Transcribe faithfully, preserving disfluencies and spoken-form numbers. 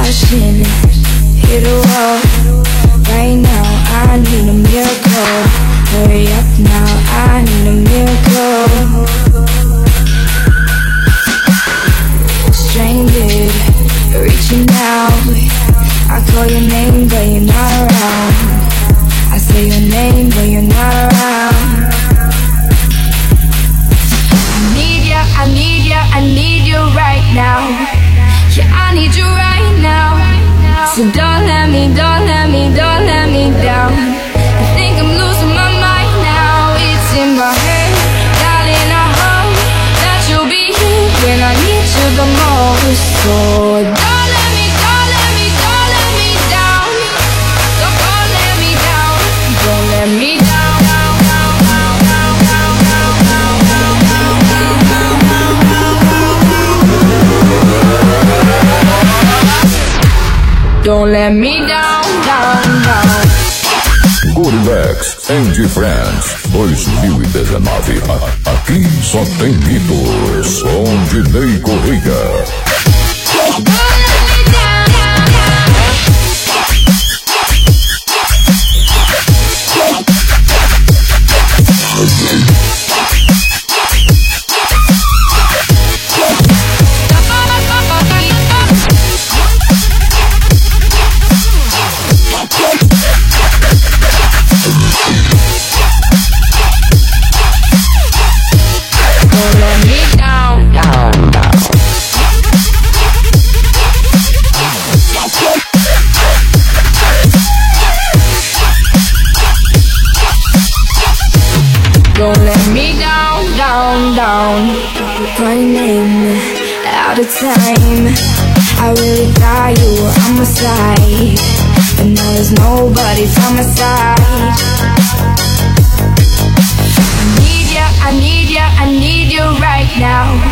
crashing, hit a wall. Right now I need a miracle. Hurry up now, I need a miracle. Stranded, reaching out. I call your name but you're not around. I say your name but you're not around. I need ya, I need ya, I need you right now. Yeah, I need you right now. So don't let me, don't let me, don't let me down. I think I'm losing my mind now. It's in my head, darling, I hope that you'll be here when I need you the most. So don't let me, don't let me, don't let me down. So don't let me down, don't let me down. Don't let me down, down, down. Gorilex and Friends dois mil e dezenove. A- Aqui só tem hitos. Som de Ney Correia. Don't let me down, down, down. Running out of time. I really thought you were on my side, but now there's nobody on my side. I need ya, I need ya, I need you right now.